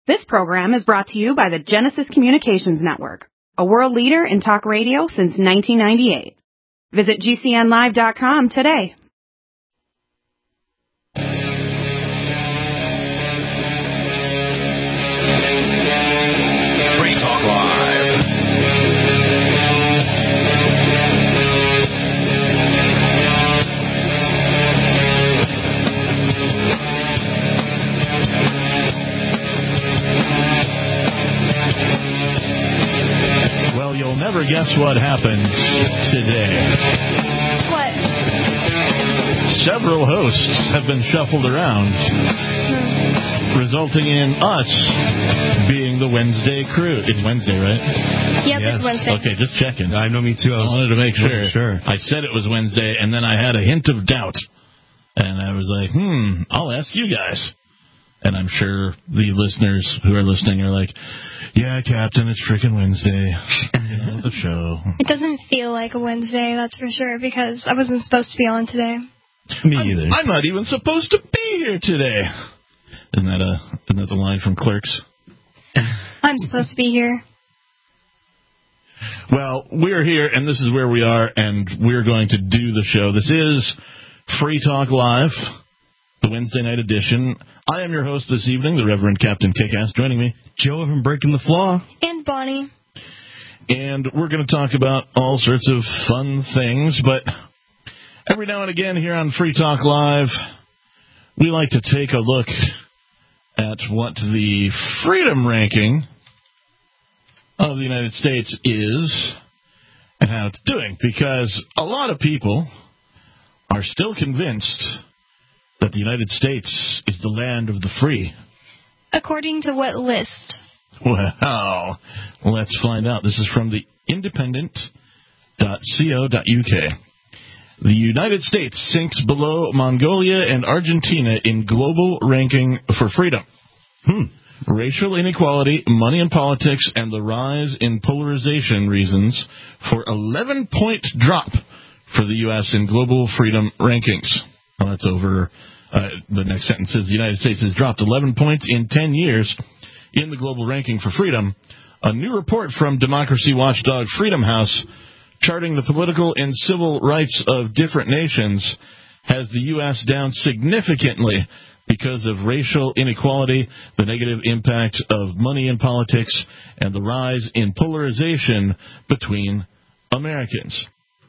This program is brought to you by the Genesis Communications Network, a world leader in talk radio since 1998. Visit GCNlive.com today. Free Talk Live. Well, you'll never guess what happened today. What? Several hosts have been shuffled around, resulting in us being the Wednesday crew. It's Wednesday, right? Yep, Yes. it's Wednesday. Okay, just checking. I know, me too. I wanted to make sure. Sure. I said it was Wednesday, and then I had a hint of doubt. And I was like, I'll ask you guys. And I'm sure the listeners who are listening are like, yeah, Captain, it's freaking Wednesday. You know, the show. It doesn't feel like a Wednesday, that's for sure, because I wasn't supposed to be on today. Me either. I'm not even supposed to be here today. Isn't that the line from Clerks? I'm supposed to be here. Well, we're here, and this is where we are, and we're going to do the show. This is Free Talk Live, the Wednesday night edition. I am your host this evening, the Reverend Captain Kickass. Joining me, Joe from Breaking the Flaw. And Bonnie. and we're going to talk about all sorts of fun things, but every now and again here on Free Talk Live, we like to take a look at what the freedom ranking of the United States is and how it's doing, because a lot of people are still convinced that the United States is the land of the free. According to what list? Well, let's find out. This is from the independent.co.uk. The United States sinks below Mongolia and Argentina in global ranking for freedom. Racial inequality, money in politics, and the rise in polarization reasons for 11-point drop for the U.S. in global freedom rankings. Well, that's over. The next sentence says the United States has dropped 11 points in 10 years in the global ranking for freedom. A new report from democracy watchdog Freedom House, charting the political and civil rights of different nations, has the U.S. down significantly because of racial inequality, the negative impact of money in politics, and the rise in polarization between Americans.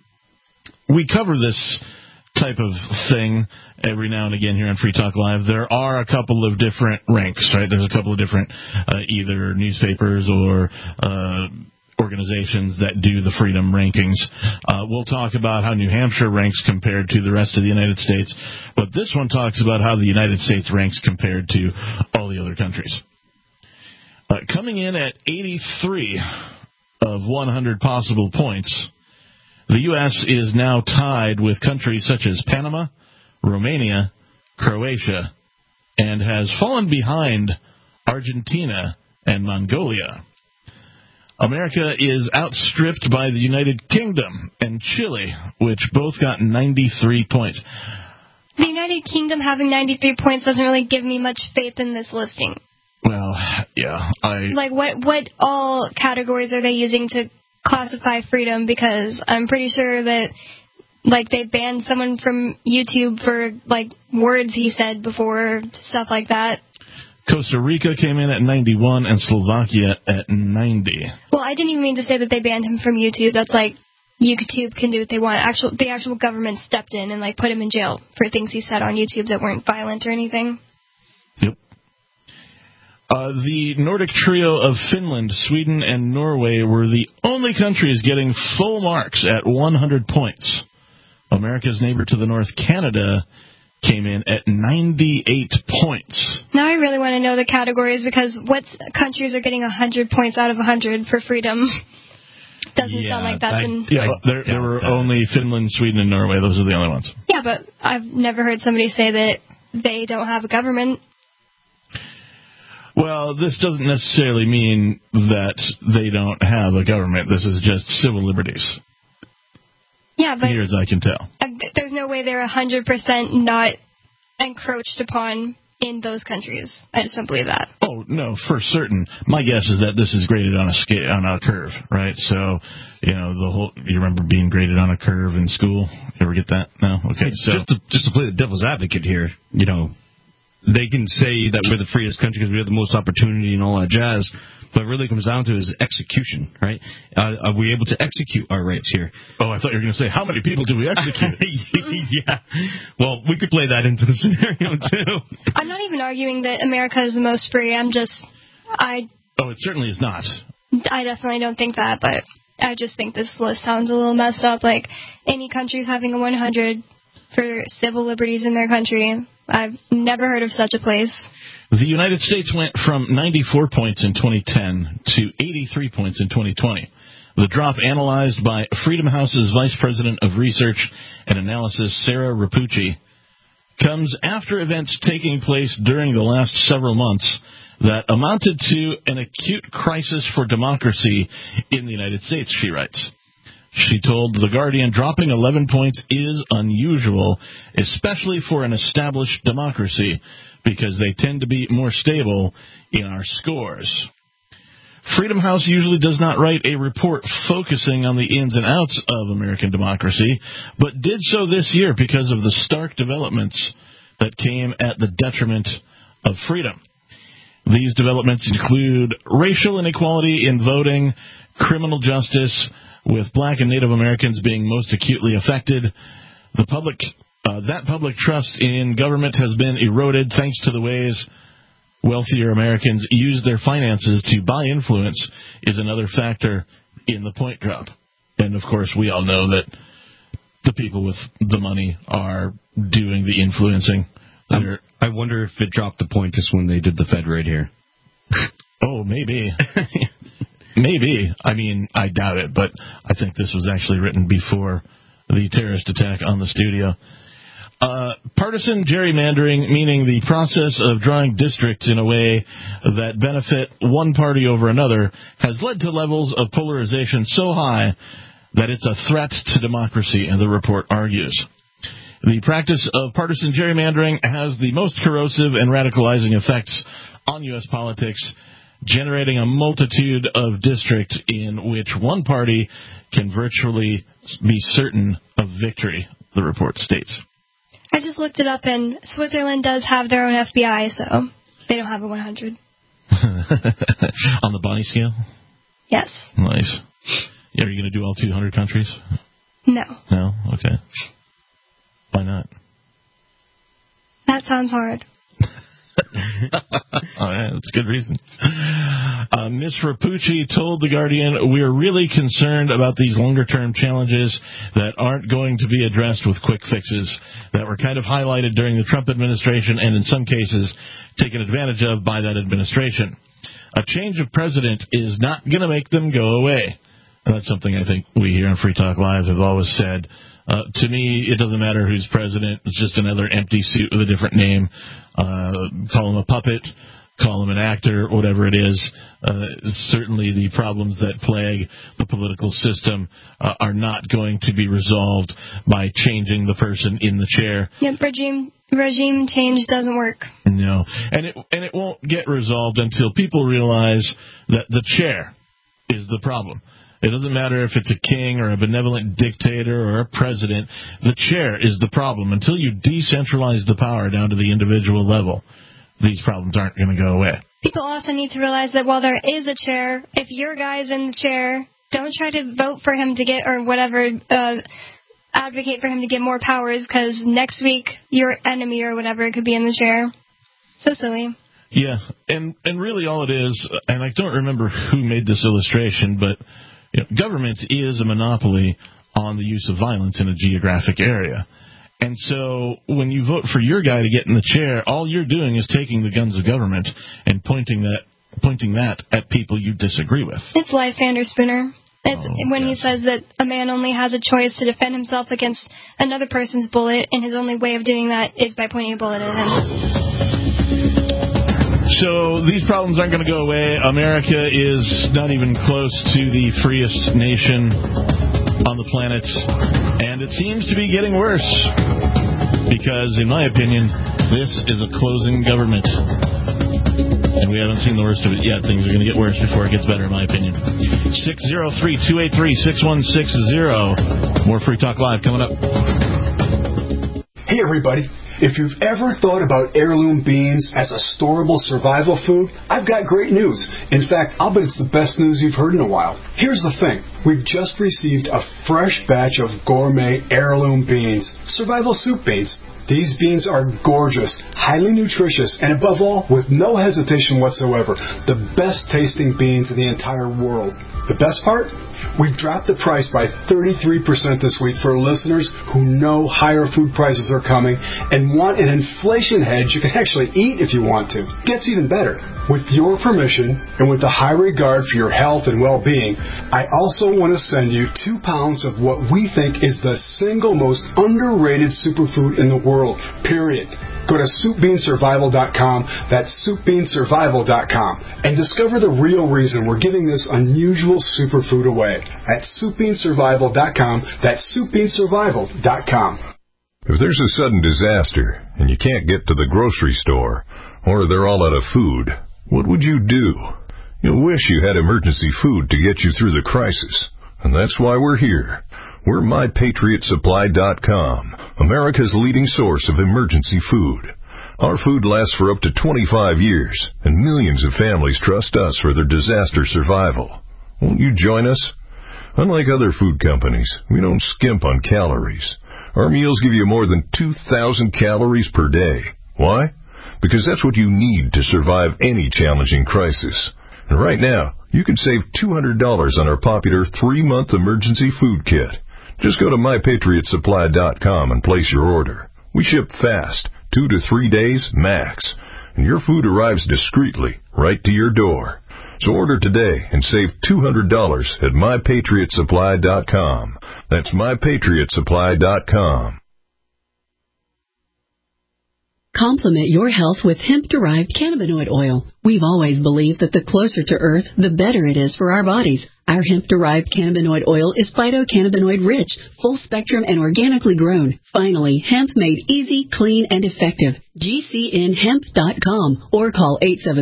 We cover this type of thing every now and again here on Free Talk Live. There are a couple of different ranks, right? There's a couple of different either newspapers or organizations that do the freedom rankings. We'll talk about how New Hampshire ranks compared to the rest of the United States, but this one talks about how the United States ranks compared to all the other countries. Coming in at 83 of 100 possible points, the U.S. is now tied with countries such as Panama, Romania, Croatia, and has fallen behind Argentina and Mongolia. America is outstripped by the United Kingdom and Chile, which both got 93 points. The United Kingdom having 93 points doesn't really give me much faith in this listing. Well, yeah, Like, what all categories are they using to classify freedom? Because I'm pretty sure that, like, they banned someone from YouTube for, like, words he said before, stuff like that. Costa Rica came in at 91 and Slovakia at 90. Well, I didn't even mean to say that they banned him from YouTube. That's like, YouTube can do what they want. The actual government stepped in and, like, put him in jail for things he said on YouTube that weren't violent or anything. Yep. The Nordic trio of Finland, Sweden, and Norway were the only countries getting full marks at 100 points. America's neighbor to the north, Canada, came in at 98 points. Now I really want to know the categories, because what countries are getting 100 points out of 100 for freedom? Doesn't sound like that's there were only Finland, Sweden, and Norway. Those are the only ones. Yeah, but I've never heard somebody say that they don't have a government. Well, this doesn't necessarily mean that they don't have a government. This is just civil liberties. Yeah, but here as I can tell. There's no way they're 100% not encroached upon in those countries. I just don't believe that. Oh, no, for certain. My guess is that this is graded on a scale, on a curve, right? So, you remember being graded on a curve in school? You ever get that? No? Okay. So Just to play the devil's advocate here, they can say that we're the freest country because we have the most opportunity and all that jazz, but it really comes down to is execution, right? Are we able to execute our rights here? Oh, I thought you were going to say, how many people do we execute? Yeah. Well, we could play that into the scenario, too. I'm not even arguing that America is the most free. Oh, it certainly is not. I definitely don't think that, but I just think this list sounds a little messed up. Like, any country's having a 100 for civil liberties in their country. I've never heard of such a place. The United States went from 94 points in 2010 to 83 points in 2020. The drop, analyzed by Freedom House's Vice President of Research and Analysis, Sarah Rapucci, comes after events taking place during the last several months that amounted to an acute crisis for democracy in the United States, she writes. She told The Guardian dropping 11 points is unusual, especially for an established democracy, because they tend to be more stable in our scores. Freedom House usually does not write a report focusing on the ins and outs of American democracy, but did so this year because of the stark developments that came at the detriment of freedom. These developments include racial inequality in voting, criminal justice, with Black and Native Americans being most acutely affected. That public trust in government has been eroded thanks to the ways wealthier Americans use their finances to buy influence is another factor in the point drop. And, of course, we all know that the people with the money are doing the influencing. I wonder if it dropped the point just when they did the Fed raid here. Oh, maybe. Maybe. I mean, I doubt it, but I think this was actually written before the terrorist attack on the studio. Partisan gerrymandering, meaning the process of drawing districts in a way that benefit one party over another, has led to levels of polarization so high that it's a threat to democracy, and the report argues. The practice of partisan gerrymandering has the most corrosive and radicalizing effects on U.S. politics, generating a multitude of districts in which one party can virtually be certain of victory, the report states. I just looked it up, and Switzerland does have their own FBI, so they don't have a 100. On the Bonnie scale? Yes. Nice. Are you going to do all 200 countries? No. No? Okay. Why not? That sounds hard. All right, that's a good reason. Ms. Rapucci told The Guardian, "We are really concerned about these longer-term challenges that aren't going to be addressed with quick fixes that were kind of highlighted during the Trump administration and in some cases taken advantage of by that administration. A change of president is not going to make them go away." And that's something I think we here on Free Talk Live have always said. To me, it doesn't matter who's president. It's just another empty suit with a different name. Call him a puppet, call him an actor, whatever it is. Certainly the problems that plague the political system are not going to be resolved by changing the person in the chair. Yep, regime change doesn't work. No, and it won't get resolved until people realize that the chair is the problem. It doesn't matter if it's a king or a benevolent dictator or a president. The chair is the problem. Until you decentralize the power down to the individual level, these problems aren't going to go away. People also need to realize that while there is a chair, if your guy's in the chair, don't try to vote for him to get, or whatever, advocate for him to get more powers, because next week your enemy or whatever could be in the chair. So silly. Yeah, and really all it is, and I don't remember who made this illustration, but government is a monopoly on the use of violence in a geographic area. And so when you vote for your guy to get in the chair, all you're doing is taking the guns of government and pointing that at people you disagree with. It's Lysander Spooner. He says that a man only has a choice to defend himself against another person's bullet, and his only way of doing that is by pointing a bullet at him. So these problems aren't going to go away. America is not even close to the freest nation on the planet, and it seems to be getting worse. Because, in my opinion, this is a closing government. And we haven't seen the worst of it yet. Things are going to get worse before it gets better, in my opinion. 603-283-6160. More Free Talk Live coming up. Hey, everybody. If you've ever thought about heirloom beans as a storable survival food, I've got great news. In fact, I'll bet it's the best news you've heard in a while. Here's the thing. We've just received a fresh batch of gourmet heirloom beans, survival soup beans. These beans are gorgeous, highly nutritious, and above all, with no hesitation whatsoever, the best tasting beans in the entire world. The best part? We've dropped the price by 33% this week for listeners who know higher food prices are coming and want an inflation hedge you can actually eat if you want to. Gets even better. With your permission and with a high regard for your health and well-being, I also want to send you 2 pounds of what we think is the single most underrated superfood in the world, period. Go to SoupBeanSurvival.com, that's SoupBeanSurvival.com, and discover the real reason we're giving this unusual superfood away at SoupBeanSurvival.com, that's SoupBeanSurvival.com. If there's a sudden disaster and you can't get to the grocery store, or they're all out of food, what would you do? You'll wish you had emergency food to get you through the crisis, and that's why we're here. We're MyPatriotSupply.com, America's leading source of emergency food. Our food lasts for up to 25 years, and millions of families trust us for their disaster survival. Won't you join us? Unlike other food companies, we don't skimp on calories. Our meals give you more than 2,000 calories per day. Why? Because that's what you need to survive any challenging crisis. And right now, you can save $200 on our popular 3-month emergency food kit. Just go to MyPatriotSupply.com and place your order. We ship fast, 2 to 3 days max, and your food arrives discreetly right to your door. So order today and save $200 at MyPatriotSupply.com. That's MyPatriotSupply.com. Complement your health with hemp-derived cannabinoid oil. We've always believed that the closer to Earth, the better it is for our bodies. Our hemp-derived cannabinoid oil is phytocannabinoid rich, full-spectrum, and organically grown. Finally, hemp made easy, clean, and effective. GCNhemp.com or call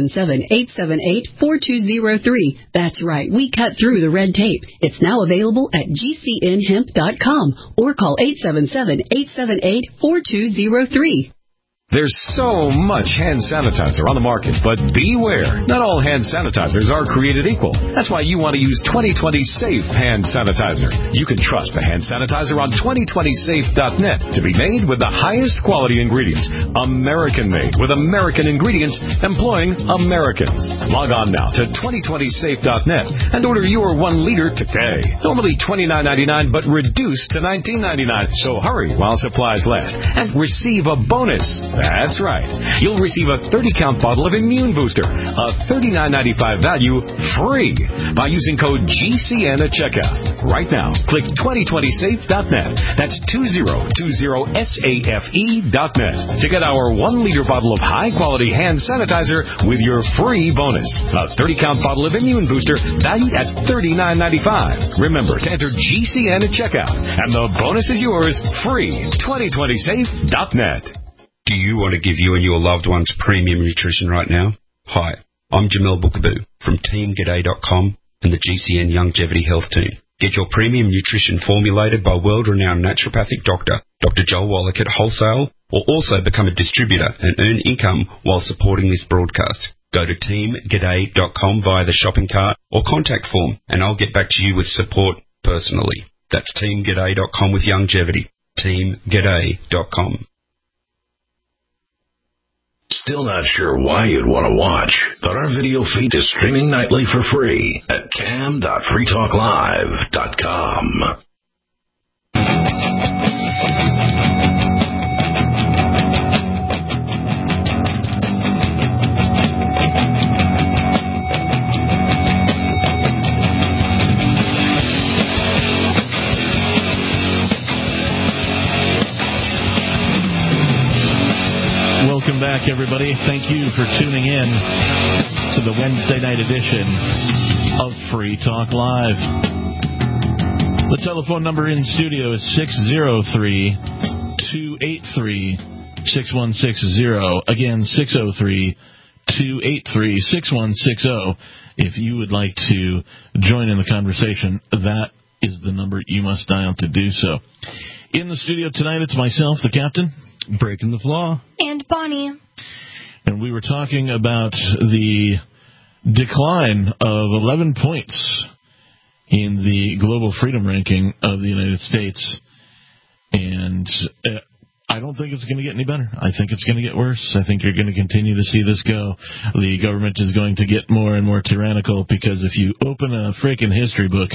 877-878-4203. That's right, we cut through the red tape. It's now available at GCNhemp.com or call 877-878-4203. There's so much hand sanitizer on the market, but beware. Not all hand sanitizers are created equal. That's why you want to use 2020 Safe Hand Sanitizer. You can trust the hand sanitizer on 2020safe.net to be made with the highest quality ingredients. American-made with American ingredients employing Americans. Log on now to 2020safe.net and order your 1 liter today. Normally $29.99, but reduced to $19.99. So hurry while supplies last and receive a bonus. That's right. You'll receive a 30-count bottle of Immune Booster, a $39.95 value, free by using code GCN at checkout. Right now, click 2020safe.net. That's 2020safe.net to get our 1-liter bottle of high-quality hand sanitizer with your free bonus. A 30-count bottle of Immune Booster valued at $39.95. Remember to enter GCN at checkout, and the bonus is yours, free. 2020safe.net. Do you want to give you and your loved ones premium nutrition right now? Hi, I'm Jamel Bookaboo from TeamGaday.com and the GCN Longevity Health Team. Get your premium nutrition formulated by world-renowned naturopathic doctor, Dr. Joel Wallach at Wholesale, or also become a distributor and earn income while supporting this broadcast. Go to TeamGaday.com via the shopping cart or contact form, and I'll get back to you with support personally. That's TeamGaday.com with longevity. TeamGaday.com. Still not sure why you'd want to watch, but our video feed is streaming nightly for free at cam.freetalklive.com. Welcome back, everybody. Thank you for tuning in to the Wednesday night edition of Free Talk Live. The telephone number in studio is 603-283-6160. Again, 603-283-6160. If you would like to join in the conversation, that is the number you must dial to do so. In the studio tonight, it's myself, the captain. Breaking the flaw. And Bonnie. And we were talking about the decline of 11 points in the global freedom ranking of the United States. And I don't think it's going to get any better. I think it's going to get worse. I think you're going to continue to see this go. The government is going to get more and more tyrannical, because if you open a freaking history book,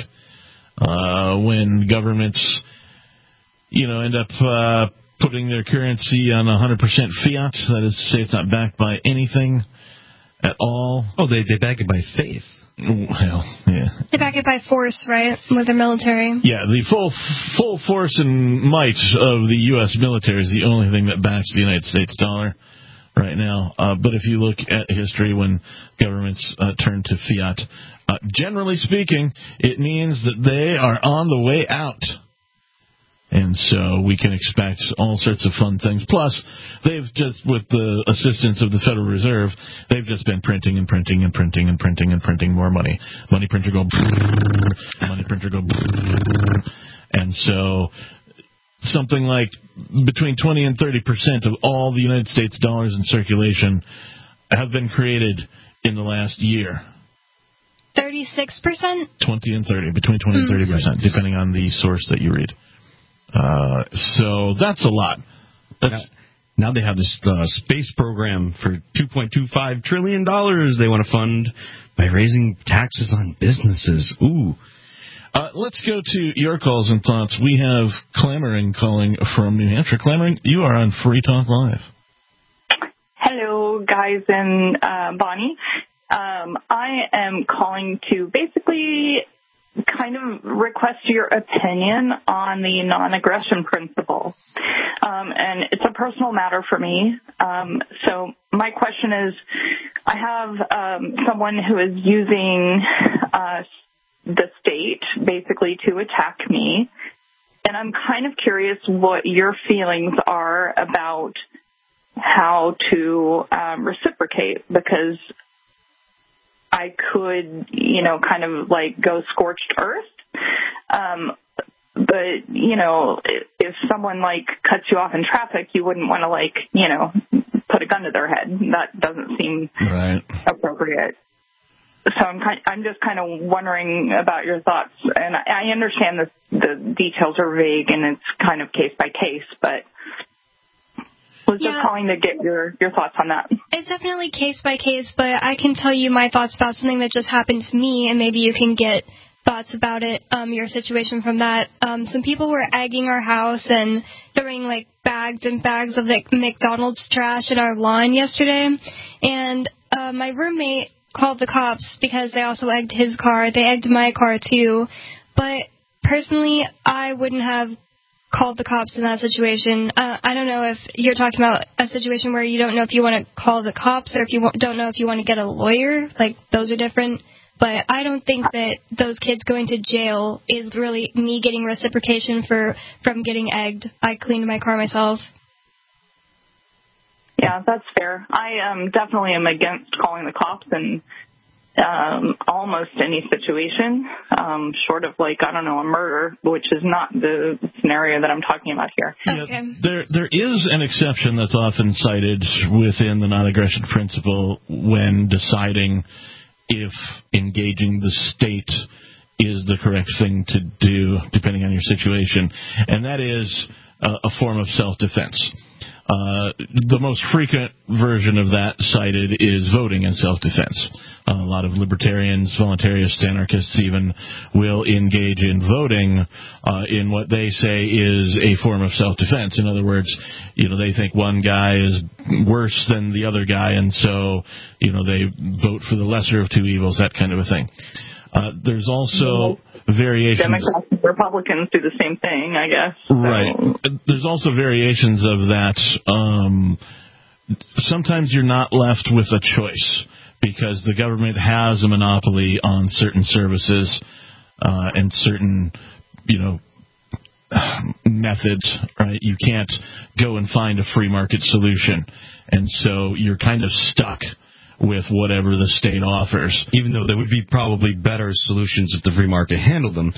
when governments, end up putting their currency on 100% fiat, that is to say it's not backed by anything at all. Oh, they back it by faith. Well, yeah. They back it by force, right, with their military? Yeah, the full force and might of the U.S. military is the only thing that backs the United States dollar right now. But if you look at history, when governments turn to fiat, generally speaking, it means that they are on the way out. And so we can expect all sorts of fun things. Plus, they've just, with the assistance of the Federal Reserve, they've just been printing and printing and printing and printing and printing more money. Money printer go, money printer go, and so something like between 20 and 30% of all the United States dollars in circulation have been created in the last year. 36%? 20 and 30, between 20 and 30%, depending on the source that you read. So that's a lot. Now they have this space program for $2.25 trillion they want to fund by raising taxes on businesses. Ooh. Let's go to your calls and thoughts. We have Clamoring calling from New Hampshire. Clamoring, you are on Free Talk Live. Hello, guys and Bonnie. I am calling to basically kind of request your opinion on the non-aggression principle. And it's a personal matter for me. So my question is, I have someone who is using the state basically to attack me. And I'm kind of curious what your feelings are about how to reciprocate, because I could, kind of like go scorched earth. But, if someone like cuts you off in traffic, you wouldn't want to put a gun to their head. That doesn't seem appropriate. So I'm just kind of wondering about your thoughts. And I understand that the details are vague and it's kind of case by case, but was just calling to get your thoughts on that. It's definitely case by case, but I can tell you my thoughts about something that just happened to me, and maybe you can get thoughts about it, your situation from that. Some people were egging our house and throwing bags and bags of McDonald's trash in our lawn yesterday, and my roommate called the cops because they also egged his car. They egged my car too, but personally, I wouldn't have called the cops in that situation. I don't know if you're talking about a situation where you don't know if you want to call the cops or if you don't know if you want to get a lawyer. Those are different. But I don't think that those kids going to jail is really me getting reciprocation from getting egged. I cleaned my car myself. Yeah, that's fair. I definitely am against calling the cops in almost any situation, short of a murder, which is not the scenario that I'm talking about here. Okay. There is an exception that's often cited within the non-aggression principle when deciding if engaging the state is the correct thing to do, depending on your situation, and that is a form of self-defense. The most frequent version of that cited is voting in self-defense. A lot of libertarians, voluntarists, anarchists even will engage in voting in what they say is a form of self-defense. In other words, they think one guy is worse than the other guy, and so, they vote for the lesser of two evils, that kind of a thing. There's also variations. Democrats and Republicans do the same thing, I guess. So. Right. There's also variations of that. Sometimes you're not left with a choice because the government has a monopoly on certain services and certain methods, right? You can't go and find a free market solution. And so you're kind of stuck with whatever the state offers. Even though there would be probably better solutions if the free market handled them.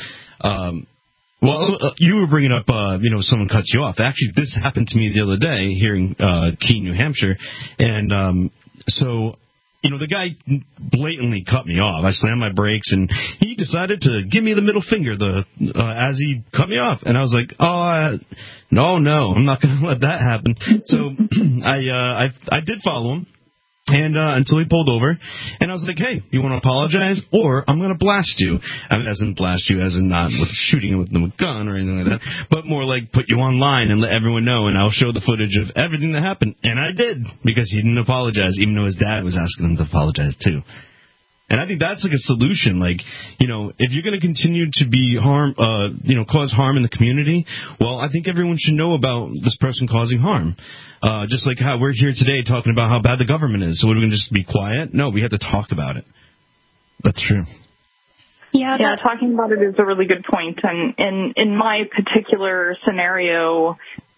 You were bringing up, someone cuts you off. Actually, this happened to me the other day here in Keene, New Hampshire. And the guy blatantly cut me off. I slammed my brakes, and he decided to give me the middle finger as he cut me off. And I was like, no, I'm not going to let that happen. So I did follow him. And until he pulled over, and I was like, hey, you want to apologize, or I'm going to blast you. I mean, as in blast you, as in not with shooting with a gun or anything like that, but more like put you online and let everyone know, and I'll show the footage of everything that happened. And I did, because he didn't apologize, even though his dad was asking him to apologize too. And I think that's like a solution. Like, if you're going to continue to be cause harm in the community, well, I think everyone should know about this person causing harm. Just like how we're here today talking about how bad the government is. So we're going to just be quiet? No, we have to talk about it. That's true. Yeah, talking about it is a really good point. And in my particular scenario,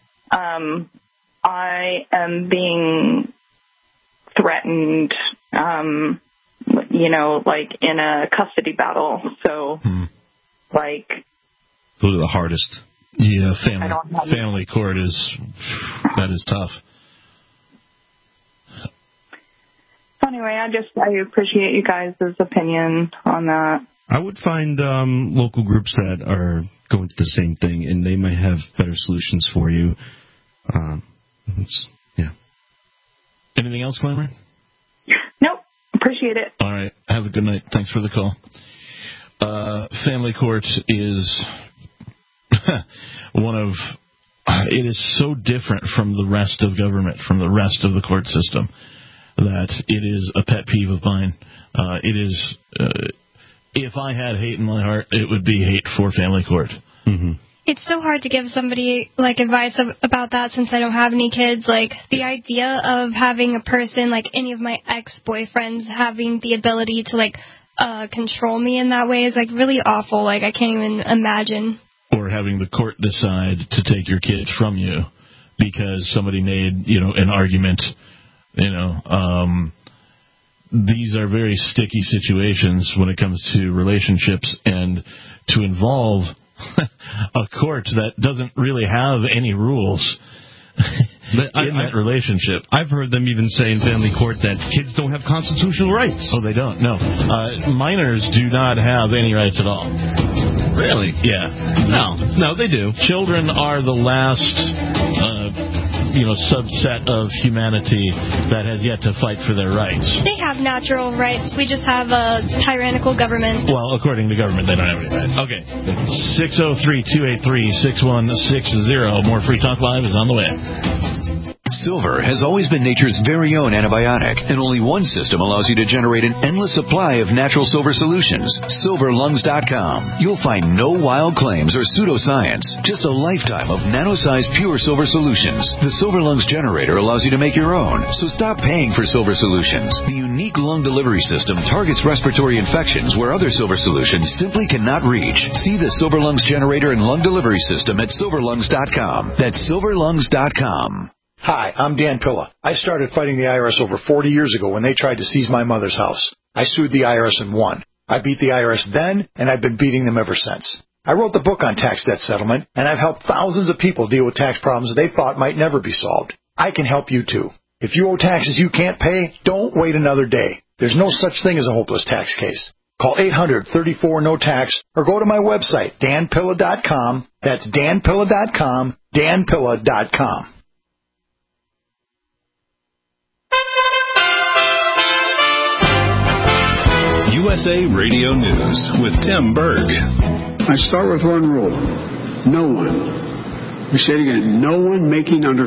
I am being threatened, like in a custody battle. So, those are the hardest. Yeah, family court is tough. So anyway, I appreciate you guys' opinion on that. I would find local groups that are going through the same thing, and they might have better solutions for you. Anything else, Glamour? Nope. Appreciate it. All right. Have a good night. Thanks for the call. Family court is it is so different from the rest of government, from the rest of the court system, that it is a pet peeve of mine. It is, if I had hate in my heart, it would be hate for family court. Mm-hmm. It's so hard to give somebody, advice about that since I don't have any kids. The idea of having a person, any of my ex-boyfriends, having the ability to, control me in that way is, really awful. I can't even imagine. Or having the court decide to take your kids from you because somebody made, an argument. These are very sticky situations when it comes to relationships, and to involve a court that doesn't really have any rules in that relationship. I've heard them even say in family court that kids don't have constitutional rights. Oh, they don't? No. Minors do not have any rights at all. Really? Yeah. No, they do. Children are the last, subset of humanity that has yet to fight for their rights. They have natural rights. We just have a tyrannical government. Well, according to government, they don't have any rights. Okay. 603-283-6160. More Free Talk Live is on the way. Silver has always been nature's very own antibiotic, and only one system allows you to generate an endless supply of natural silver solutions. SilverLungs.com. You'll find no wild claims or pseudoscience, just a lifetime of nano-sized pure silver solutions. The Silver Lungs generator allows you to make your own, so stop paying for silver solutions. The unique lung delivery system targets respiratory infections where other silver solutions simply cannot reach. See the Silver Lungs generator and lung delivery system at SilverLungs.com. That's SilverLungs.com. Hi, I'm Dan Pilla. I started fighting the IRS over 40 years ago when they tried to seize my mother's house. I sued the IRS and won. I beat the IRS then, and I've been beating them ever since. I wrote the book on tax debt settlement, and I've helped thousands of people deal with tax problems they thought might never be solved. I can help you too. If you owe taxes you can't pay, don't wait another day. There's no such thing as a hopeless tax case. Call 800-34-NO-TAX or go to my website, danpilla.com. That's danpilla.com, danpilla.com. USA Radio News with Tim Berg. I start with one rule. No one, we say it again, no one making under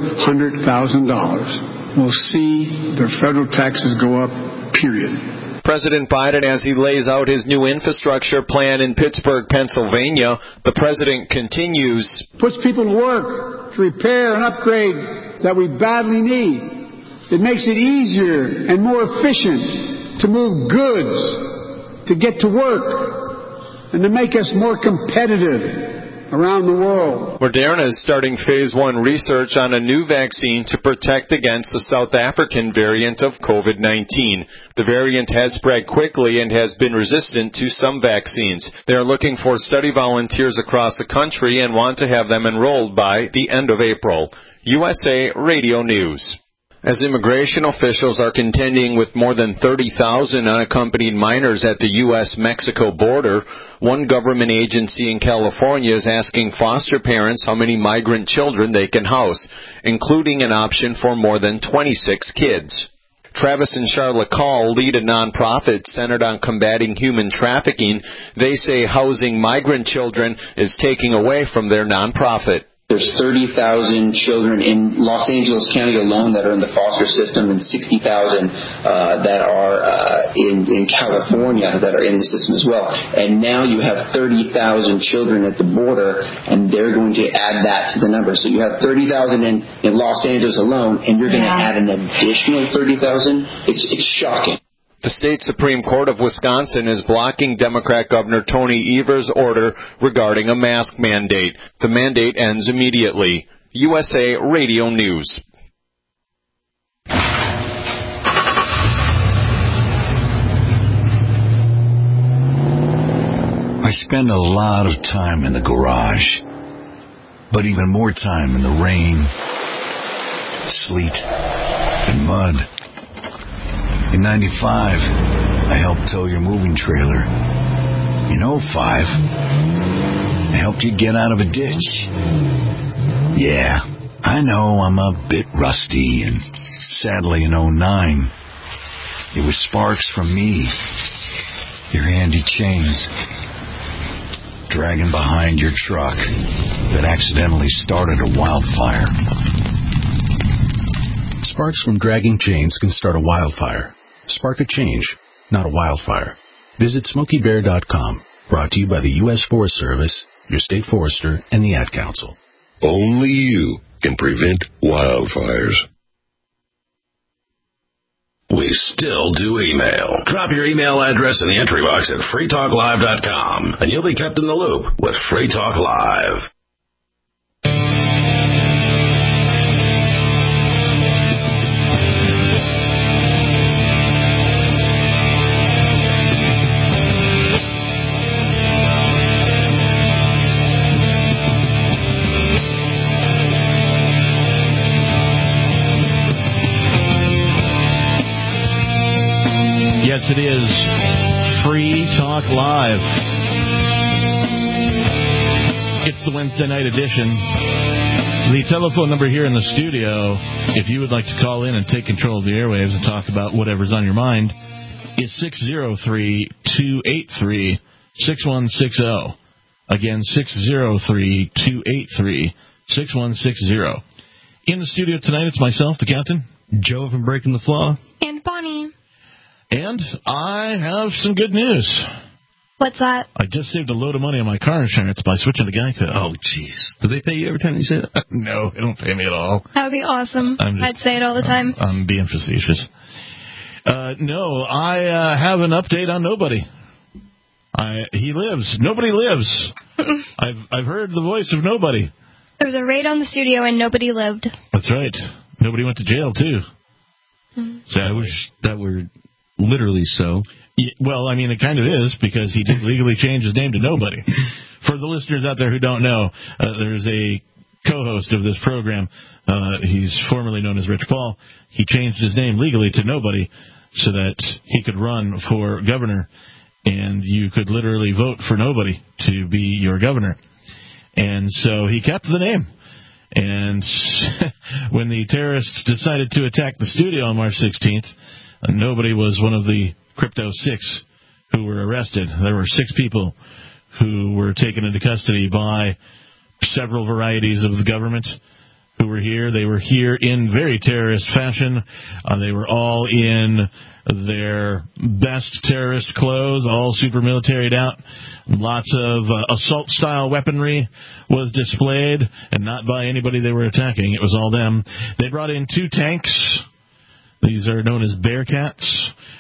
$400,000 will see their federal taxes go up, period. President Biden, as he lays out his new infrastructure plan in Pittsburgh, Pennsylvania, the president continues. Puts people to work to repair and upgrade that we badly need. It makes it easier and more efficient to move goods, to get to work. and to make us more competitive around the world. Moderna is starting phase 1 research on a new vaccine to protect against the South African variant of COVID-19. The variant has spread quickly and has been resistant to some vaccines. They are looking for study volunteers across the country and want to have them enrolled by the end of April. USA Radio News. As immigration officials are contending with more than 30,000 unaccompanied minors at the U.S.-Mexico border, one government agency in California is asking foster parents how many migrant children they can house, including an option for more than 26 kids. Travis and Charlotte Call lead a nonprofit centered on combating human trafficking. They say housing migrant children is taking away from their nonprofit. There's 30,000 children in Los Angeles County alone that are in the foster system and 60,000 that are in California that are in the system as well. And now you have 30,000 children at the border, and they're going to add that to the number. So you have 30,000 in Los Angeles alone, and you're going to add an additional 30,000? It's shocking. The state Supreme Court of Wisconsin is blocking Democrat Governor Tony Evers' order regarding a mask mandate. The mandate ends immediately. USA Radio News. I spend a lot of time in the garage, but even more time in the rain, sleet, and mud. In 95, I helped tow your moving trailer. In 05, I helped you get out of a ditch. Yeah, I know I'm a bit rusty, and sadly in 09, it was sparks from me, your handy chains, dragging behind your truck that accidentally started a wildfire. Sparks from dragging chains can start a wildfire. Spark a change, not a wildfire. Visit SmokeyBear.com. Brought to you by the U.S. Forest Service, your state forester, and the Ad Council. Only you can prevent wildfires. We still do email. Drop your email address in the entry box at freetalklive.com, and you'll be kept in the loop with Free Talk Live. Yes, it is Free Talk Live. It's the Wednesday night edition. The telephone number here in the studio, if you would like to call in and take control of the airwaves and talk about whatever's on your mind, is 603-283-6160. Again, 603-283-6160. In the studio tonight, it's myself, the captain, Joe from Breaking the Flaw, and Bonnie. And I have some good news. What's that? I just saved a load of money on my car insurance by switching to Geico. Oh, jeez. Do they pay you every time you say that? No, they don't pay me at all. That would be awesome. I'd say it all the time. I'm being facetious. No, I have an update on nobody. He lives. Nobody lives. I've heard the voice of nobody. There was a raid on the studio and nobody lived. That's right. Nobody went to jail, too. So I wish that were literally so. Yeah, well, I mean, it kind of is, because he did legally change his name to Nobody. For the listeners out there who don't know, there's a co-host of this program. He's formerly known as Rich Paul. He changed his name legally to Nobody so that he could run for governor, and you could literally vote for nobody to be your governor. And so he kept the name. And when the terrorists decided to attack the studio on March 16th, Nobody was one of the Crypto 6 who were arrested. There were 6 people who were taken into custody by several varieties of the government who were here. They were here in very terrorist fashion. They were all in their best terrorist clothes, all super militaried out. Lots of assault-style weaponry was displayed, and not by anybody they were attacking. It was all them. They brought in 2 tanks. These are known as Bearcats,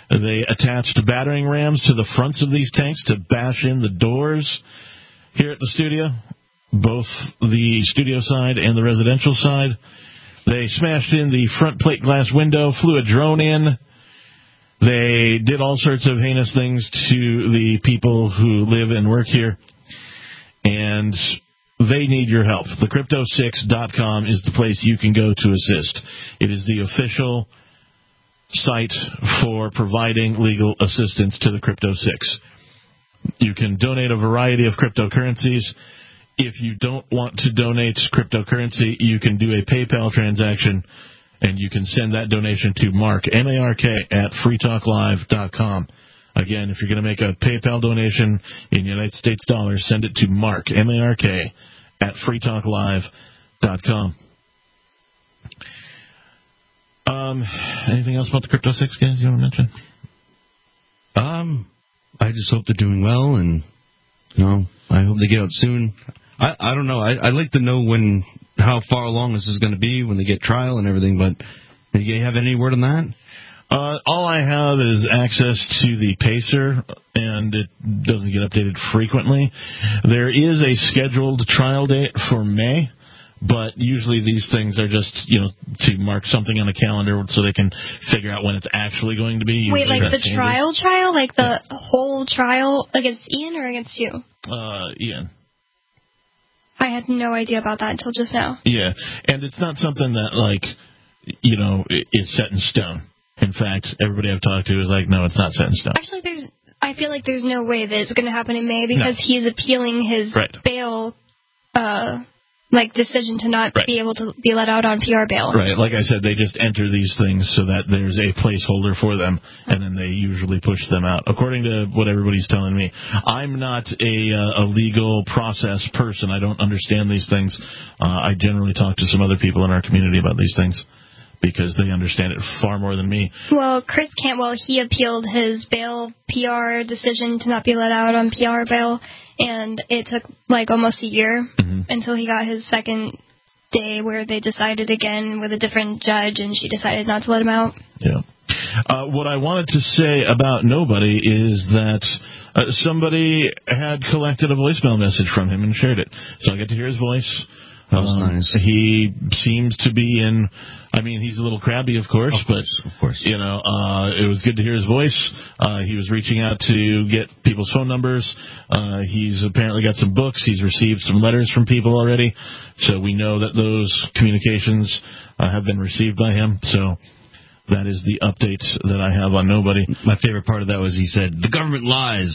They attached battering rams to the fronts of these tanks to bash in the doors here at the studio, both the studio side and the residential side. They smashed in the front plate glass window, flew a drone in. They did all sorts of heinous things to the people who live and work here, and they need your help. TheCrypto6.com is the place you can go to assist. It is the official site for providing legal assistance to the Crypto6. You can donate a variety of cryptocurrencies. If you don't want to donate cryptocurrency, you can do a PayPal transaction, and you can send that donation to Mark, M-A-R-K, at freetalklive.com. Again, if you're going to make a PayPal donation in United States dollars, send it to Mark, M-A-R-K, at freetalklive.com. Anything else about the Crypto6, guys, you want to mention? I just hope they're doing well, and I hope they get out soon. I don't know. I'd like to know how far along this is going to be when they get trial and everything, but do you have any word on that? All I have is access to the Pacer, and it doesn't get updated frequently. There is a scheduled trial date for May, but usually these things are just, to mark something on a calendar so they can figure out when it's actually going to be. Wait, like the trial? Like the whole trial against Ian or against you? Ian. I had no idea about that until just now. Yeah, and it's not something that, is set in stone. In fact, everybody I've talked to is like, no, it's not set in stone. Actually, I feel like there's no way that it's going to happen in May because he's appealing his bail, decision to not be able to be let out on PR bail. Right. Like I said, they just enter these things so that there's a placeholder for them, and then they usually push them out, according to what everybody's telling me. I'm not a legal process person. I don't understand these things. I generally talk to some other people in our community about these things, because they understand it far more than me. Well, Chris Cantwell, he appealed his bail PR decision to not be let out on PR bail, and it took almost a year until he got his second day where they decided again with a different judge, and she decided not to let him out. Yeah. What I wanted to say about Nobody is that somebody had collected a voicemail message from him and shared it. So I get to hear his voice. That was nice. He seems to be he's a little crabby, of course. Of course. It was good to hear his voice. He was reaching out to get people's phone numbers. He's apparently got some books. He's received some letters from people already. So we know that those communications have been received by him. So that is the update that I have on Nobody. My favorite part of that was he said, "The government lies."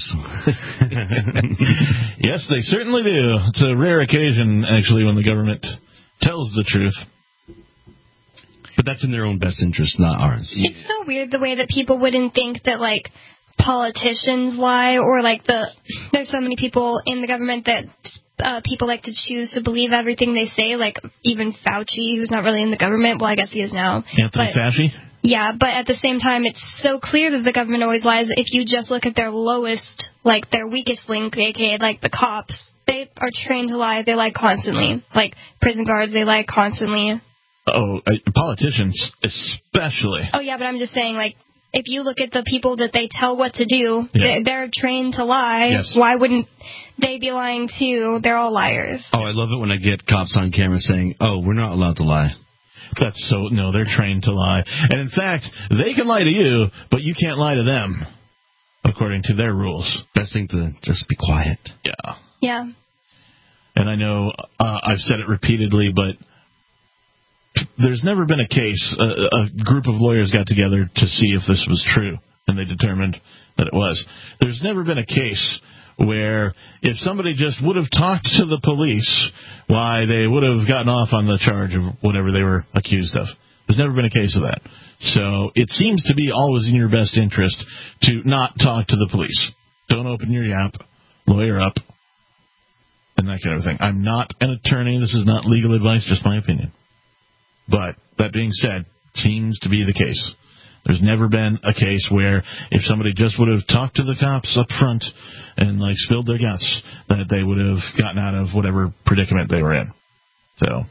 Yes, they certainly do. It's a rare occasion, actually, when the government tells the truth. But that's in their own best interest, not ours. It's so weird the way that people wouldn't think that, politicians lie, or, there's so many people in the government that people like to choose to believe everything they say, even Fauci, who's not really in the government. Well, I guess he is now. Anthony Fauci? Yeah, but at the same time, it's so clear that the government always lies. If you just look at their lowest, their weakest link, aka, the cops, they are trained to lie. They lie constantly. Prison guards, they lie constantly. Oh, politicians especially. Oh, yeah, but I'm just saying, if you look at the people that they tell what to do, they're trained to lie. Yes. Why wouldn't they be lying too? They're all liars. Oh, I love it when I get cops on camera saying, "Oh, we're not allowed to lie." No, they're trained to lie. And in fact, they can lie to you, but you can't lie to them, according to their rules. Best thing to just be quiet. Yeah. Yeah. And I know I've said it repeatedly, but there's never been a case, a group of lawyers got together to see if this was true, and they determined that it was. There's never been a case where if somebody just would have talked to the police, why they would have gotten off on the charge of whatever they were accused of. There's never been a case of that. So it seems to be always in your best interest to not talk to the police. Don't open your yap, lawyer up, and that kind of thing. I'm not an attorney. This is not legal advice, just my opinion. But that being said, seems to be the case. There's never been a case where if somebody just would have talked to the cops up front and spilled their guts, that they would have gotten out of whatever predicament they were in. So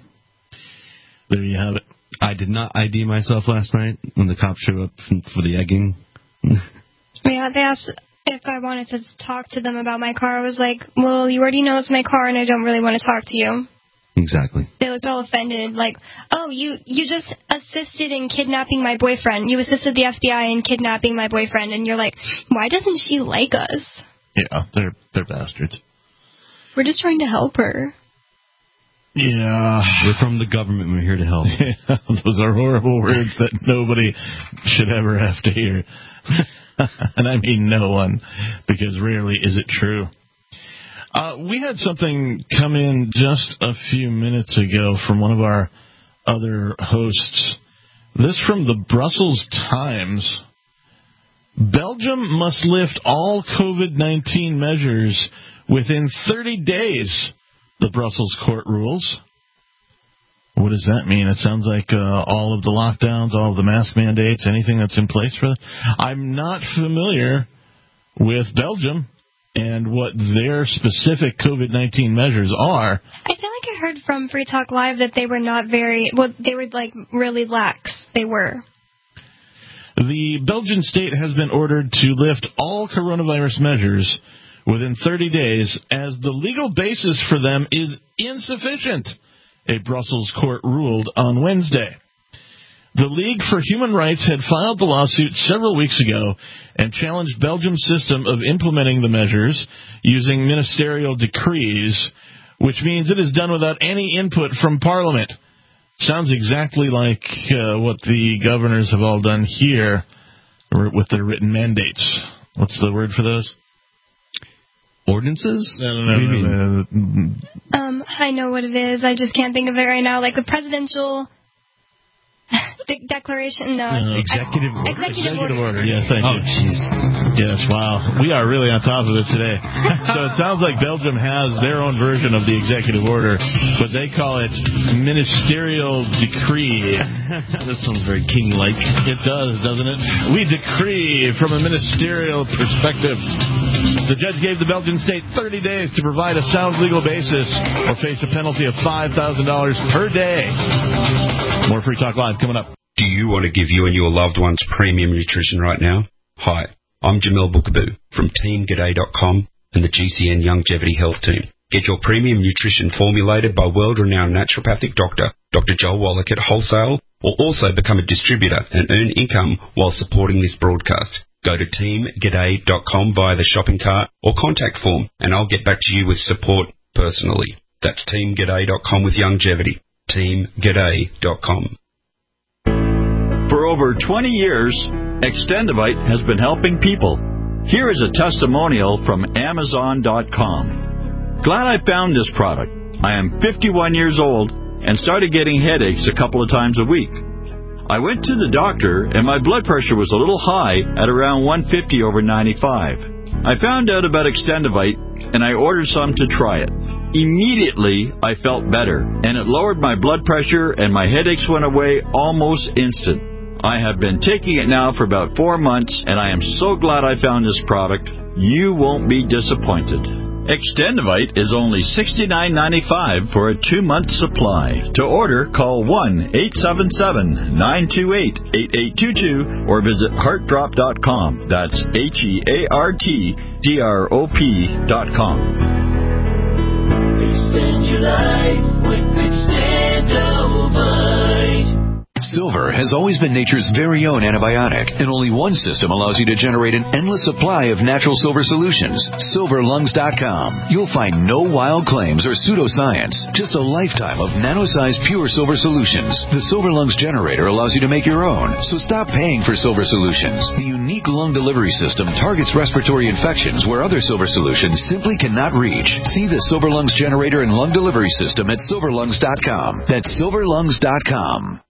there you have it. I did not ID myself last night when the cops showed up for the egging. Yeah, they asked if I wanted to talk to them about my car. I was like, well, you already know it's my car, and I don't really want to talk to you. Exactly. They looked all offended, like, oh, you just assisted in kidnapping my boyfriend. You assisted the FBI in kidnapping my boyfriend, and you're like, why doesn't she like us? Yeah, they're bastards. We're just trying to help her. Yeah. We're from the government. We're here to help. Yeah, those are horrible words that nobody should ever have to hear. And I mean no one, because rarely is it true. We had something come in just a few minutes ago from one of our other hosts. This from the Brussels Times. Belgium must lift all COVID-19 measures within 30 days, the Brussels court rules. What does that mean? It sounds like all of the lockdowns, all of the mask mandates, anything that's in place for that. I'm not familiar with Belgium and what their specific COVID-19 measures are. I feel like I heard from Free Talk Live that they were not they were like really lax. They were. The Belgian state has been ordered to lift all coronavirus measures within 30 days as the legal basis for them is insufficient, a Brussels court ruled on Wednesday. The League for Human Rights had filed the lawsuit several weeks ago and challenged Belgium's system of implementing the measures using ministerial decrees, which means it is done without any input from Parliament. Sounds exactly like what the governors have all done here with their written mandates. What's the word for those? Ordinances? No. I know what it is. I just can't think of it right now. Like the presidential declaration. No. Executive order. Executive order. Yes, thank you. Jeez. Yes, wow. We are really on top of it today. So it sounds like Belgium has their own version of the executive order, but they call it ministerial decree. That sounds very king-like. It does, doesn't it? We decree from a ministerial perspective. The judge gave the Belgian state 30 days to provide a sound legal basis or face a penalty of $5,000 per day. More Free Talk Live coming up. Do you want to give you and your loved ones premium nutrition right now? Hi, I'm Jamel Bookaboo from TeamGaday.com and the GCN Longevity Health Team. Get your premium nutrition formulated by world-renowned naturopathic doctor, Dr. Joel Wallach at Wholesale, or also become a distributor and earn income while supporting this broadcast. Go to TeamGaday.com via the shopping cart or contact form, and I'll get back to you with support personally. That's TeamGaday.com with longevity. TeamGaday.com. For over 20 years, Extendivite has been helping people. Here is a testimonial from Amazon.com. Glad I found this product. I am 51 years old and started getting headaches a couple of times a week. I went to the doctor and my blood pressure was a little high at around 150 over 95. I found out about Extendivite and I ordered some to try it. Immediately, I felt better, and it lowered my blood pressure, and my headaches went away almost instant. I have been taking it now for about 4 months, and I am so glad I found this product. You won't be disappointed. Extendivite is only $69.95 for a 2-month supply. To order, call 1-877-928-8822 or visit heartdrop.com. That's HEARTDROP.com. Extend your life with Extendivite. Silver has always been nature's very own antibiotic, and only one system allows you to generate an endless supply of natural silver solutions. SilverLungs.com. You'll find no wild claims or pseudoscience, just a lifetime of nano-sized pure silver solutions. The Silver Lungs generator allows you to make your own, so stop paying for silver solutions. The unique lung delivery system targets respiratory infections where other silver solutions simply cannot reach. See the Silver Lungs generator and lung delivery system at SilverLungs.com. That's SilverLungs.com.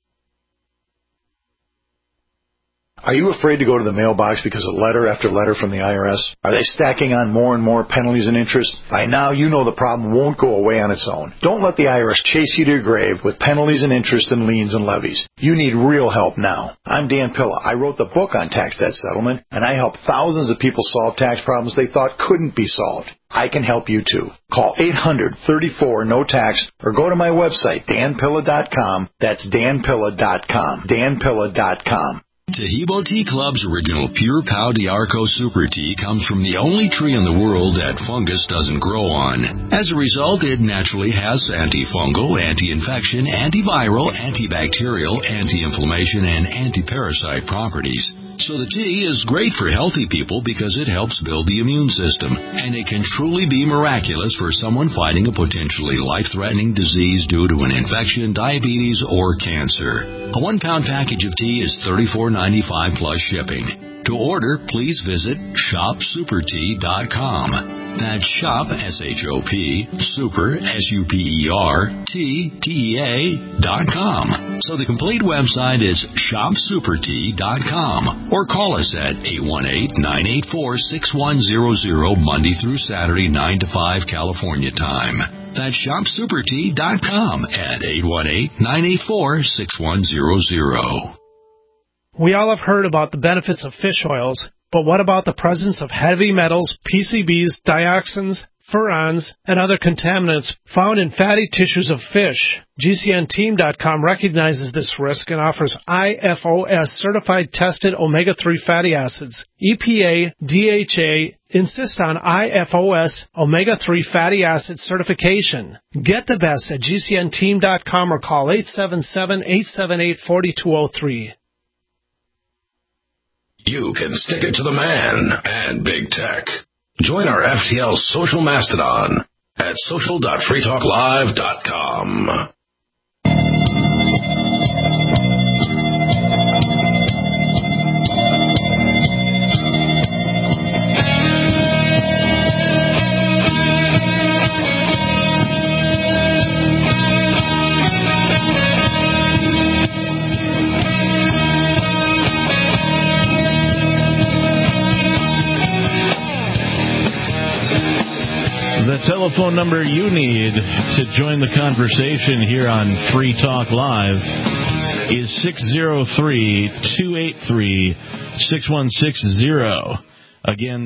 Are you afraid to go to the mailbox because of letter after letter from the IRS? Are they stacking on more and more penalties and interest? By now, you know the problem won't go away on its own. Don't let the IRS chase you to your grave with penalties and interest and liens and levies. You need real help now. I'm Dan Pilla. I wrote the book on tax debt settlement, and I help thousands of people solve tax problems they thought couldn't be solved. I can help you too. Call 800-34-NO-TAX or go to my website, danpilla.com. That's danpilla.com. danpilla.com. Tahibo Tea Club's original Pure Pau d'Arco Super Tea comes from the only tree in the world that fungus doesn't grow on. As a result, it naturally has antifungal, anti-infection, antiviral, antibacterial, anti-inflammation, and anti-parasite properties. So the tea is great for healthy people because it helps build the immune system, and it can truly be miraculous for someone fighting a potentially life-threatening disease due to an infection, diabetes, or cancer. A 1-pound package of tea is $34.95 plus shipping. To order, please visit shopsupertea.com. That's shop, S-H-O-P, super, S-U-P-E-R, T-T-E-A.com. So the complete website is shopsupertea.com, or call us at 818-984-6100 Monday through Saturday, 9 to 5 California time. That's shopsupertea.com at 818-984-6100. We all have heard about the benefits of fish oils, but what about the presence of heavy metals, PCBs, dioxins, furans, and other contaminants found in fatty tissues of fish? GCNteam.com recognizes this risk and offers IFOS certified tested omega-3 fatty acids. EPA, DHA insist on IFOS omega-3 fatty acid certification. Get the best at GCNteam.com or call 877-878-4203. You can stick it to the man and big tech. Join our FTL social mastodon at social.freetalklive.com. The telephone number you need to join the conversation here on Free Talk Live is 603-283-6160. Again,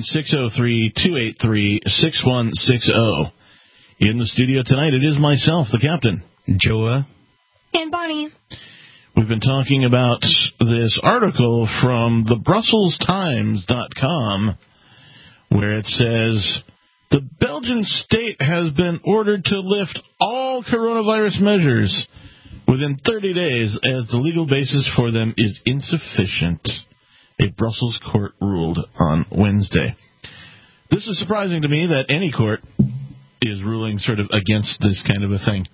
603-283-6160. In the studio tonight, it is myself, the captain, Joa, and Bonnie. We've been talking about this article from the BrusselsTimes.com where it says, the Belgian state has been ordered to lift all coronavirus measures within 30 days as the legal basis for them is insufficient. A Brussels court ruled on Wednesday. This is surprising to me that any court is ruling sort of against this kind of a thing.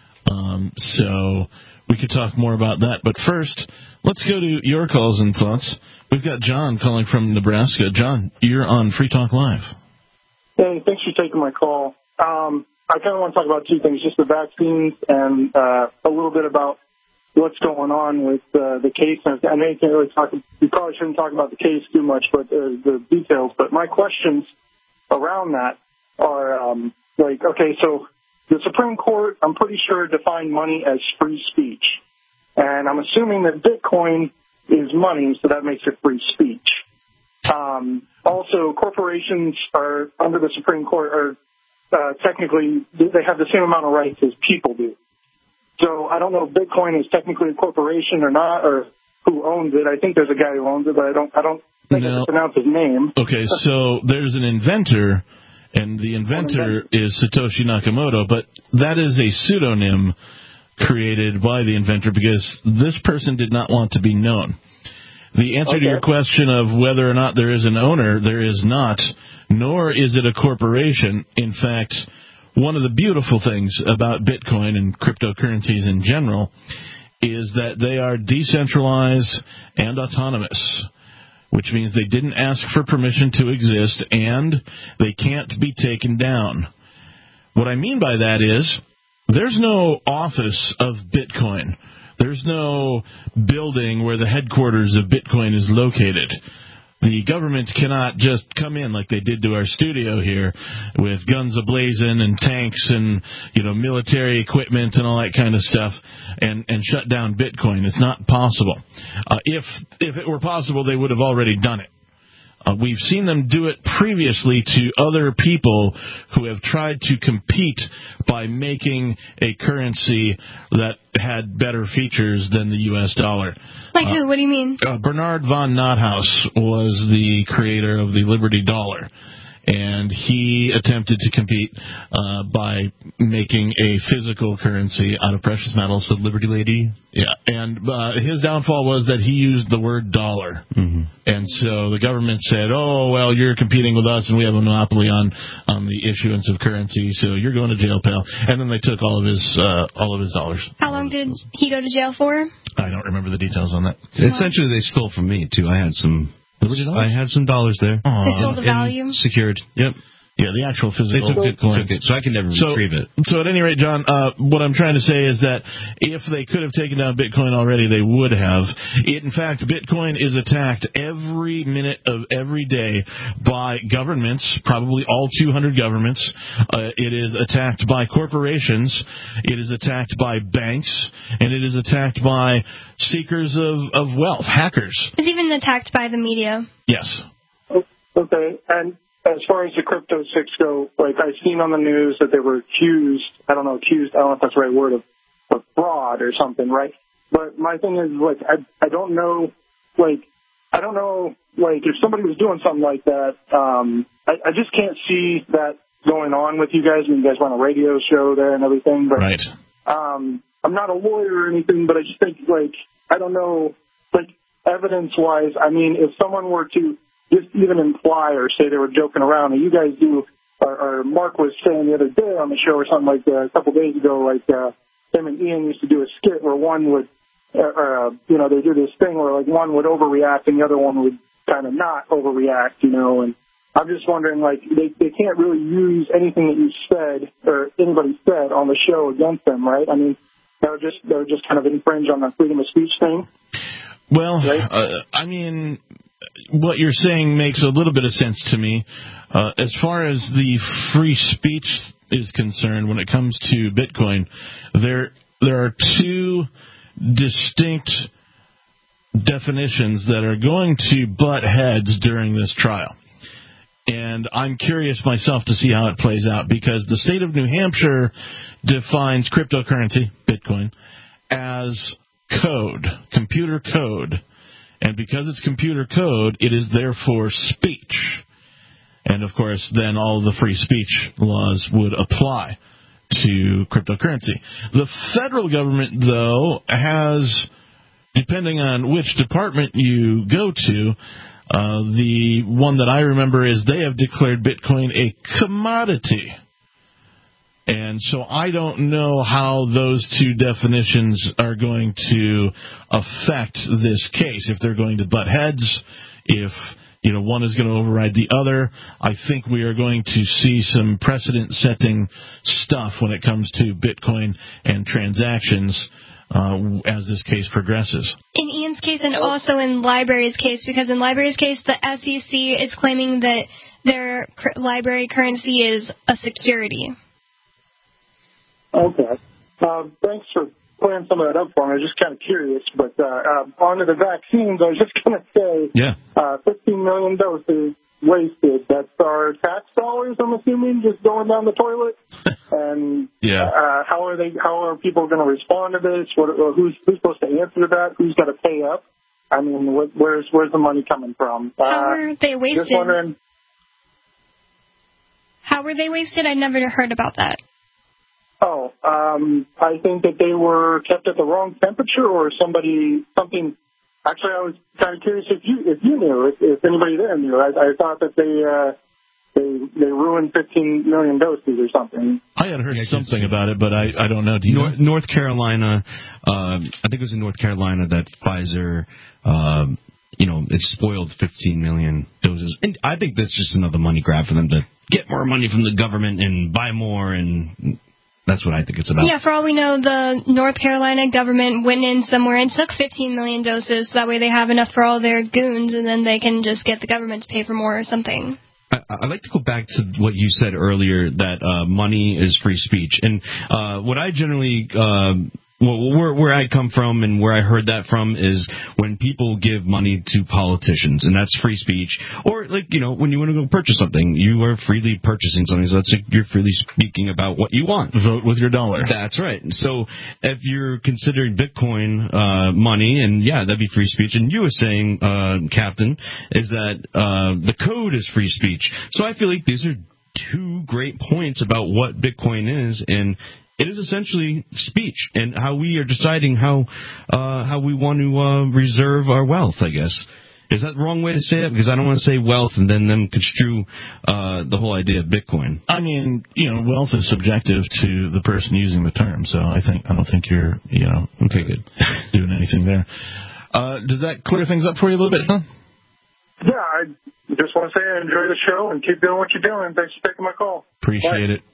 So we could talk more about that. But first, let's go to your calls and thoughts. We've got John calling from Nebraska. John, you're on Free Talk Live. Hey, thanks for taking my call. I kind of want to talk about two things, just the vaccines and a little bit about what's going on with the case. I know you can't really talk, you probably shouldn't talk about the case too much, but the details. But my questions around that are okay, so the Supreme Court, I'm pretty sure, defined money as free speech. And I'm assuming that Bitcoin is money, so that makes it free speech. Also, corporations are, under the Supreme Court, are technically, they have the same amount of rights as people do. So I don't know if Bitcoin is technically a corporation or not, or who owns it. I think there's a guy who owns it, but I don't think I can pronounce his name. Okay, so there's an inventor, and the inventor is Satoshi Nakamoto, but that is a pseudonym created by the inventor because this person did not want to be known. The answer to your question of whether or not there is an owner, there is not, nor is it a corporation. In fact, one of the beautiful things about Bitcoin and cryptocurrencies in general is that they are decentralized and autonomous, which means they didn't ask for permission to exist and they can't be taken down. What I mean by that is there's no office of Bitcoin. There's no building where the headquarters of Bitcoin is located. The government cannot just come in like they did to our studio here with guns ablazing and tanks and, military equipment and all that kind of stuff and shut down Bitcoin. It's not possible. If it were possible, they would have already done it. We've seen them do it previously to other people who have tried to compete by making a currency that had better features than the U.S. dollar. Like who? What do you mean? Bernard von Nothaus was the creator of the Liberty Dollar. And he attempted to compete by making a physical currency out of precious metals. So Liberty Lady? Yeah. And his downfall was that he used the word dollar. Mm-hmm. And so the government said, oh, well, you're competing with us, and we have a monopoly on the issuance of currency, so you're going to jail, pal. And then they took all of his dollars. How long did he go to jail for? I don't remember the details on that. Essentially, they stole from me, too. I had some dollars there. They stole the value? Secured. Yep. Yeah, the actual physical. They took Bitcoin, so I can never retrieve it. So at any rate, John, what I'm trying to say is that if they could have taken down Bitcoin already, they would have. In fact, Bitcoin is attacked every minute of every day by governments, probably all 200 governments. It is attacked by corporations. It is attacked by banks. And it is attacked by seekers of wealth, hackers. It's even attacked by the media. Yes. Okay, and as far as the crypto six go, like I've seen on the news that they were accused, I don't know if that's the right word, of fraud or something, right? But my thing is, like, I don't know, if somebody was doing something like that, I just can't see that going on with you guys. I mean, you guys run a radio show there and everything, but right. I'm not a lawyer or anything, but I just think, I don't know, evidence-wise, I mean, if someone were to just even imply or say they were joking around, and you guys do, or Mark was saying the other day on the show or something like that, a couple days ago, him and Ian used to do a skit where one would, they do this thing where one would overreact and the other one would kind of not overreact, and I'm just wondering, they can't really use anything that you said or anybody said on the show against them, right? I mean, they would just kind of infringe on the freedom of speech thing. Well, right? I mean, what you're saying makes a little bit of sense to me. As far as the free speech is concerned, when it comes to Bitcoin, there are two distinct definitions that are going to butt heads during this trial. And I'm curious myself to see how it plays out, because the state of New Hampshire defines cryptocurrency, Bitcoin, as code, computer code. And because it's computer code, it is therefore speech. And, of course, then all the free speech laws would apply to cryptocurrency. The federal government, though, has, depending on which department you go to, the one that I remember is they have declared Bitcoin a commodity. And so I don't know how those two definitions are going to affect this case, if they're going to butt heads, if one is going to override the other. I think we are going to see some precedent-setting stuff when it comes to Bitcoin and transactions as this case progresses. In Ian's case and also in Library's case, because in Library's case, the SEC is claiming that their library currency is a security. Okay. Thanks for clearing some of that up for me. I was just kind of curious. But on to the vaccines, I was just going to say 15 million doses wasted. That's our tax dollars, I'm assuming, just going down the toilet. And how are people going to respond to this? Who's supposed to answer to that? Who's got to pay up? I mean, where's the money coming from? How were they wasted? Just wondering. How were they wasted? I never heard about that. Oh, I think that they were kept at the wrong temperature, or something. Actually, I was kind of curious if you knew, if anybody there knew. I thought that they ruined 15 million doses or something. I had heard something about it, but I don't know. Do you know? North Carolina, I think it was in North Carolina that Pfizer, it spoiled 15 million doses. And I think that's just another money grab for them to get more money from the government and buy more, and that's what I think it's about. Yeah, for all we know, the North Carolina government went in somewhere and took 15 million doses. So that way they have enough for all their goons, and then they can just get the government to pay for more or something. I'd like to go back to what you said earlier, that money is free speech. And what I generally where I come from and where I heard that from is when people give money to politicians, and that's free speech. Or, like, you know, when you want to go purchase something, you are freely purchasing something, so that's like you're freely speaking about what you want. Vote with your dollar. That's right. So if you're considering Bitcoin money, and yeah, that'd be free speech, and you were saying, Captain, is that the code is free speech. So I feel like these are two great points about what Bitcoin is, and it is essentially speech and how we are deciding how we want to reserve our wealth, I guess. Is that the wrong way to say it? Because I don't want to say wealth and then them construe the whole idea of Bitcoin. I mean, you know, wealth is subjective to the person using the term, so I don't think you're, you know, okay, good, doing anything there. Does that clear things up for you a little bit, huh? Yeah, I just want to say I enjoy the show and keep doing what you're doing. Thanks for taking my call. Appreciate it.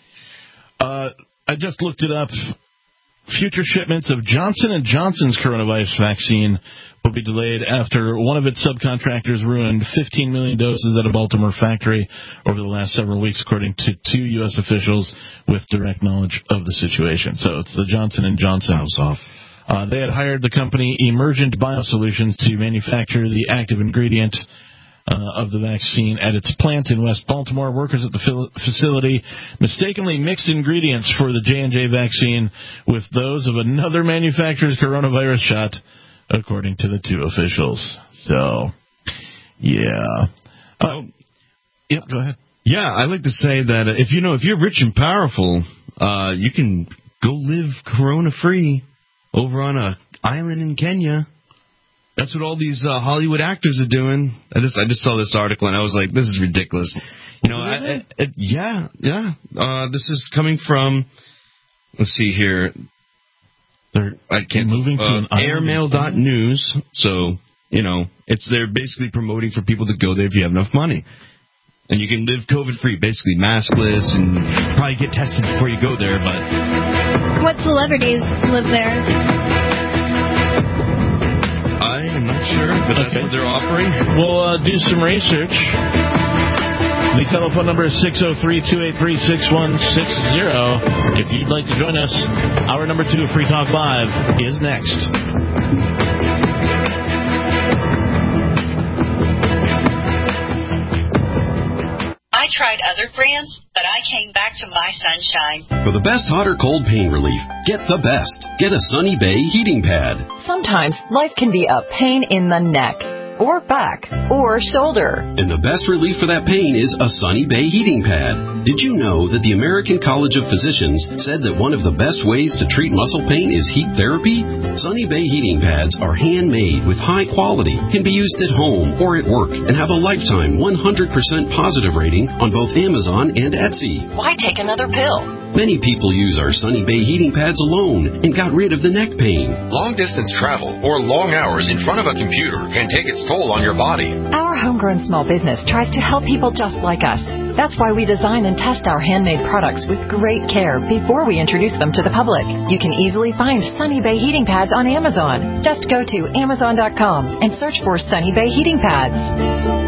I just looked it up. Future shipments of Johnson & Johnson's coronavirus vaccine will be delayed after one of its subcontractors ruined 15 million doses at a Baltimore factory over the last several weeks, according to 2 U.S. officials with direct knowledge of the situation. So it's the Johnson & Johnson. House off. They had hired the company Emergent Biosolutions to manufacture the active ingredient of the vaccine at its plant in West Baltimore. Workers at the facility mistakenly mixed ingredients for the J&J vaccine with those of another manufacturer's coronavirus shot, according to the 2 officials. So, yeah. Yep, go ahead. Yeah, I like to say that if you're rich and powerful, you can go live corona-free over on an island in Kenya. That's what all these Hollywood actors are doing. I just saw this article, and I was like, this is ridiculous. You know, yeah. This is coming from, let's see here. I can't moving to airmail.news. So, you know, they're basically promoting for people to go there if you have enough money. And you can live COVID-free, basically maskless, and probably get tested before you go there. But what celebrities live there? I'm not sure, but that's what they're offering. We'll do some research. The telephone number is 603-283-6160. If you'd like to join us, hour number 2 of Free Talk Live is next. I tried other brands, but I came back to My Sunshine. For the best hot or cold pain relief, get the best. Get a Sunny Bay heating pad. Sometimes life can be a pain in the neck, or back, or shoulder. And the best relief for that pain is a Sunny Bay heating pad. Did you know that the American College of Physicians said that one of the best ways to treat muscle pain is heat therapy? Sunny Bay heating pads are handmade with high quality, can be used at home or at work, and have a lifetime 100% positive rating on both Amazon and Etsy. Why take another pill? Many people use our Sunny Bay heating pads alone and got rid of the neck pain. Long-distance travel or long hours in front of a computer can take its toll on your body. Our homegrown small business tries to help people just like us. That's why we design and test our handmade products with great care before we introduce them to the public. You can easily find Sunny Bay heating pads on Amazon. Just go to Amazon.com and search for Sunny Bay heating pads.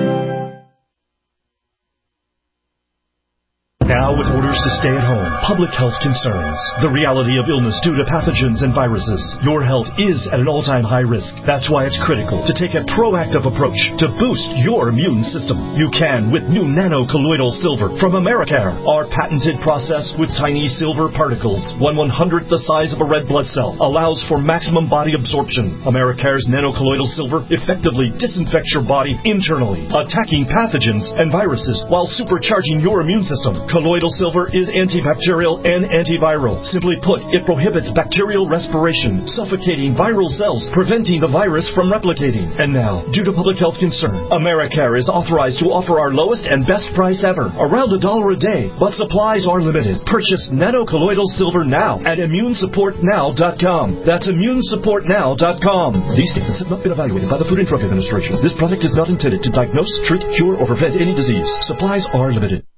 Now with orders to stay at home, public health concerns, the reality of illness due to pathogens and viruses, your health is at an all-time high risk. That's why it's critical to take a proactive approach to boost your immune system. You can with new nano-colloidal silver from Americare. Our patented process with tiny silver particles, 1/100th the size of a red blood cell, allows for maximum body absorption. Americare's nano-colloidal silver effectively disinfects your body internally, attacking pathogens and viruses while supercharging your immune system. Colloidal silver is antibacterial and antiviral. Simply put, it prohibits bacterial respiration, suffocating viral cells, preventing the virus from replicating. And now, due to public health concern, Americare is authorized to offer our lowest and best price ever, around $1 a day, but supplies are limited. Purchase nano-colloidal silver now at ImmuneSupportNow.com. That's ImmuneSupportNow.com. These statements have not been evaluated by the Food and Drug Administration. This product is not intended to diagnose, treat, cure, or prevent any disease. Supplies are limited.